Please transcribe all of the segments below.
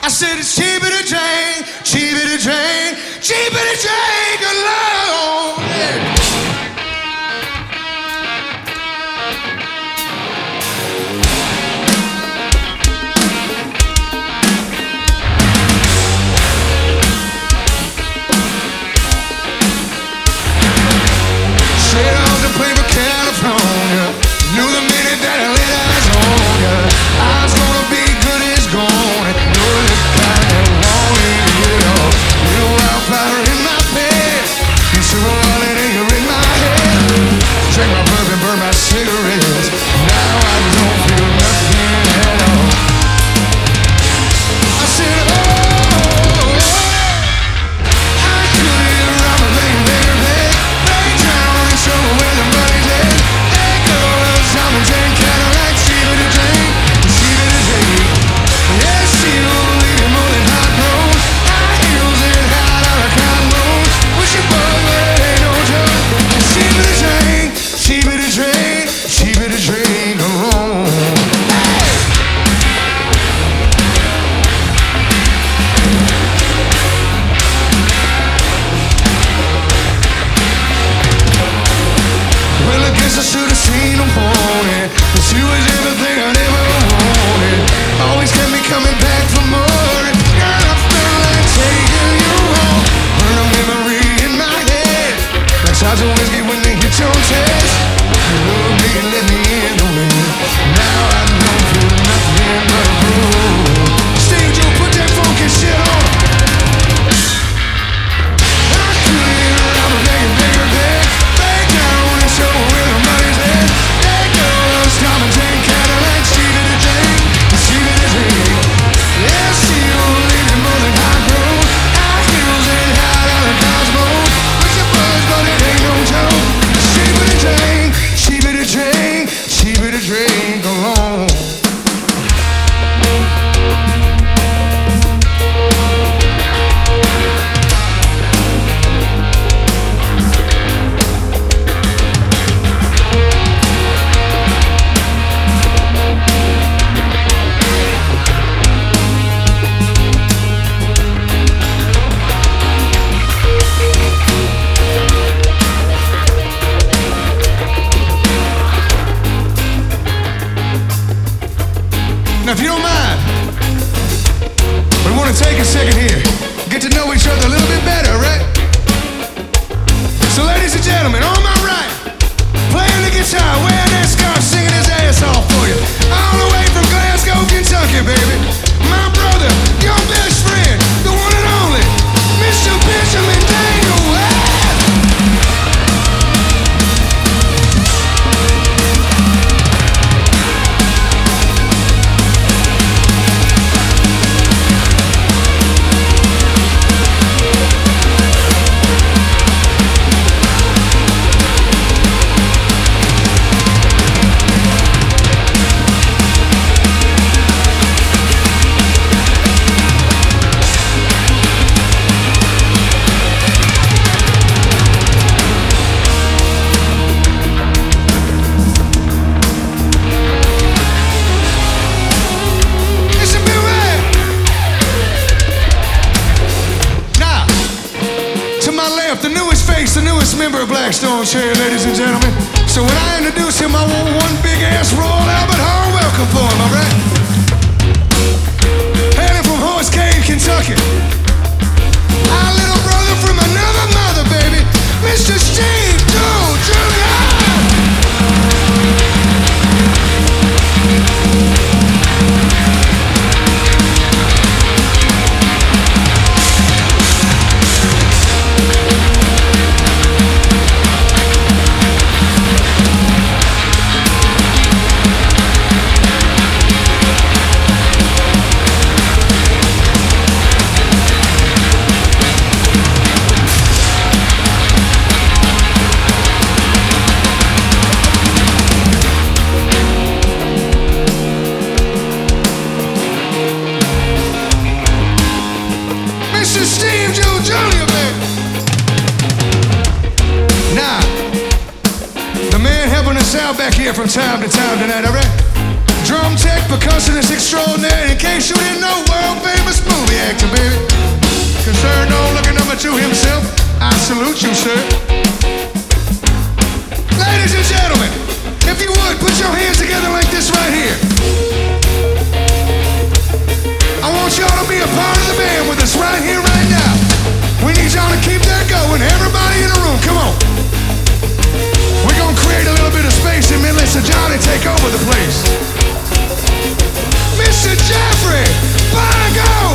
I said it's cheaper to drink, cheaper to drink, cheaper to drink alone. Yeah. Straight off the plane for California, knew the minute that I laid eyes on ya, I was gonna be good as gold. You're the kind that wanted it all. Little wildfire in my bed, you see a wallet and you're in my head. Drink my bourbon, burn my cigarettes. Now I don't feel nothing at all. I said, oh, I couldn't rob a lady, baby. Lay down and show her where the money's at. That girl loves diamonds and Cadillac. Cheaper to drink, cheaper to drink. Yeah, she don't leave you more than hot road. High heels and high dollar combos. Wish you was, but it ain't no joke. Cheaper to drink, cheaper to drink, cheaper to drink alone. Well, I guess I should have seen them wanted, but she was everything I never wanted. Always kept me coming back for more. Girl, I feel like taking you home. Burn a memory in my head, like shots of whiskey when they hit your chest. You love me and let me in the wind. Now I don't feel nothing but a groove. Steve, Joe, put that funky shit on. I couldn't rob a bigger bag. Lay down and show where the money's at. That girl loves diamonds and Cadillac. Cheaper to drink, cheaper to drink. Yeah, she don't leave you more than hot road. High heels and high dollar cosmos. Wish it was, but it ain't no joke. Cheaper to drink, cheaper to drink, cheaper to drink alone. Now, if you don't mind, we want to take a second here, get to know each other a little bit better, right? So, ladies and gentlemen, on my right, playing the guitar, wearing that scarf, singing his ass off for you, all the way from Glasgow, Kentucky, baby. My brother, your best friend, the one and only, Mr. Benjamin Daniel. The newest face, the newest member of Blackstone Cherry, ladies and gentlemen. So when I introduce him, I want one big ass Royal Albert Hall welcome for him, all right? Hailing from Horse Cave, Kentucky. Our little brother from another mother, baby, Mr. Steve Joe Jr. Mr. Steve Joe Jr., baby. Now, the man helping us out back here from time to time tonight, all right? Drum architect, percussionist extraordinary. In case you didn't know, world famous movie actor, baby. Concerned old looking number two himself. I salute you, sir. Ladies and gentlemen, if you would, put your hands together like this right here. I want y'all to be a part of the band with us right here, right now. We need y'all to keep that going. Everybody in the room, come on. We're gonna create a little bit of space and then let Sir Johnny take over the place. Mr. Jeffrey, Bongo,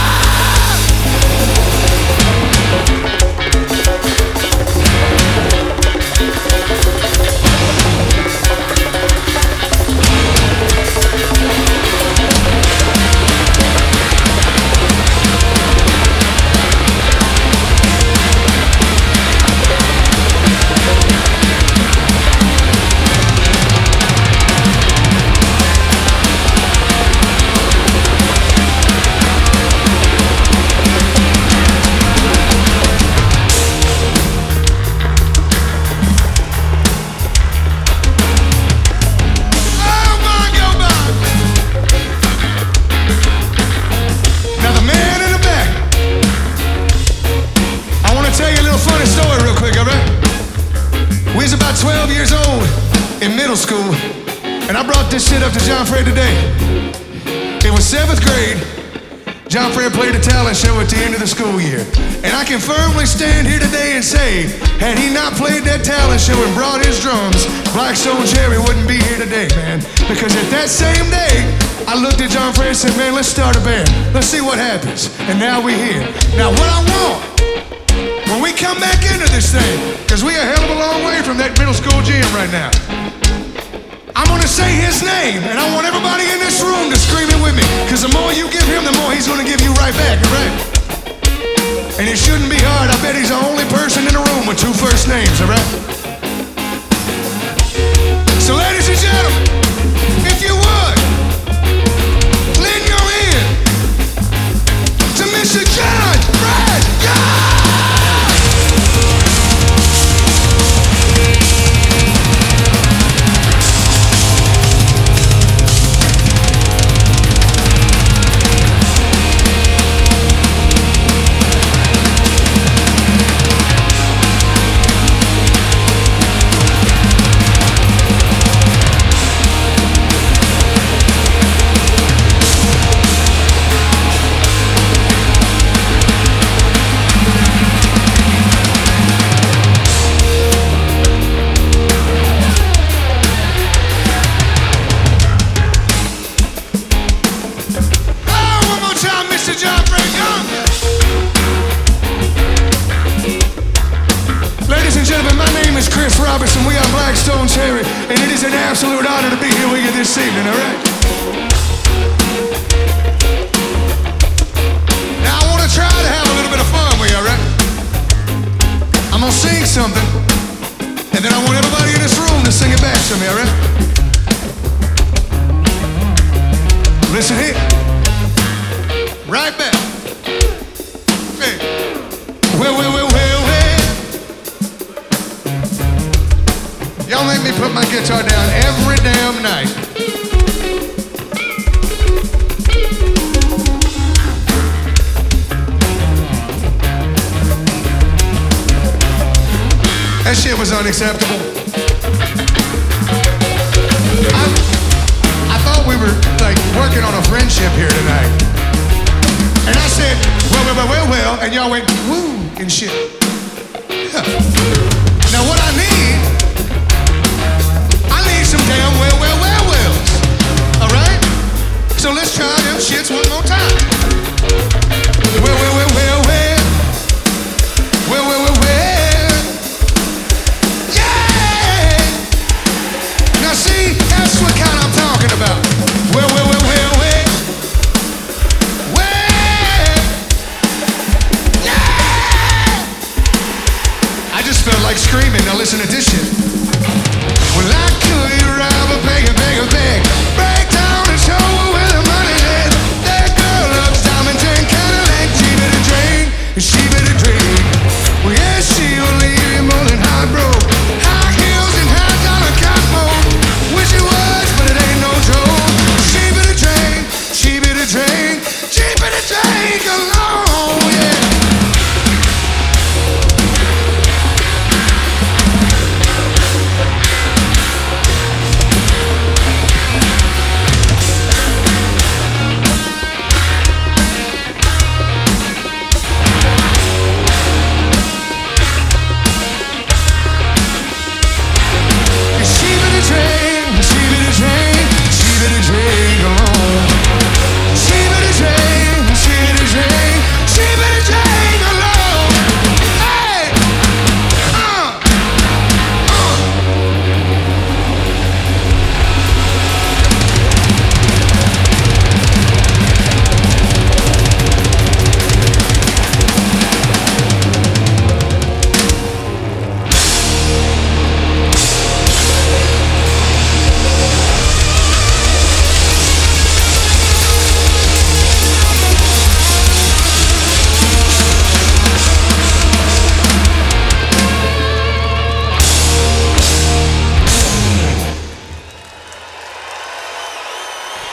school, and I brought this shit up to John Fred today. It was 7th grade. John Fred played a talent show at the end of the school year. And I can firmly stand here today and say, had he not played that talent show and brought his drums, Black Stone Cherry wouldn't be here today, man. Because at that same day, I looked at John Fred and said, man, let's start a band. Let's see what happens. And now we're here. Now what I want, when we come back into this thing, because we a hell of a long way from that middle school gym right now, I'm gonna say his name, and I want everybody in this room to scream it with me. Because the more you give him, the more he's gonna give you right back, all right? And it shouldn't be hard. I bet he's the only person in the room with 2 first names, all right? So ladies and gentlemen, if you would, lend your ear to Mr. John Fred Young! Robertson, we are Black Stone Cherry, and it is an absolute honor to be here with you this evening, all right? Now I want to try to have a little bit of fun with you, all right? I'm going to sing something, and then I want everybody in this room to sing it back to me, all right? Listen here. Right back. Hey. Well. Y'all make me put my guitar down every damn night. That shit was unacceptable. I thought we were like working on a friendship here tonight. And I said, well, and y'all went, woo, and shit. Huh. Now what I need some damn wells. All right? So let's try them shits one more time. Well. Yeah! Now see, that's what kind I'm talking about. Well. Yeah! I just felt like screaming. Now listen to this shit. Well, I could rob a bag.